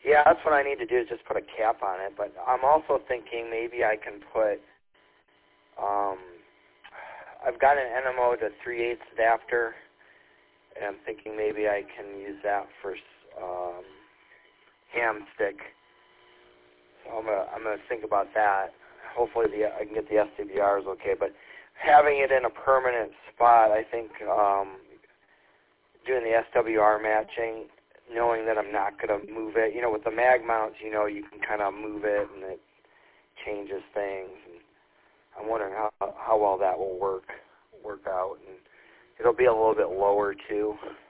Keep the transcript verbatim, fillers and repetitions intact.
Yeah, that's what I need to do is just put a cap on it. But I'm also thinking maybe I can put, um, I've got an N M O to three eighths adapter, and I'm thinking maybe I can use that for um, ham stick. So I'm gonna I'm gonna think about that. Hopefully the I can get the S D V Rs okay, but having it in a permanent spot, I think um, doing the S W R matching, knowing that I'm not going to move it. You know, with the mag mounts, you know, you can kind of move it and it changes things. And I'm wondering how how well that will work work out. And it'll be a little bit lower too.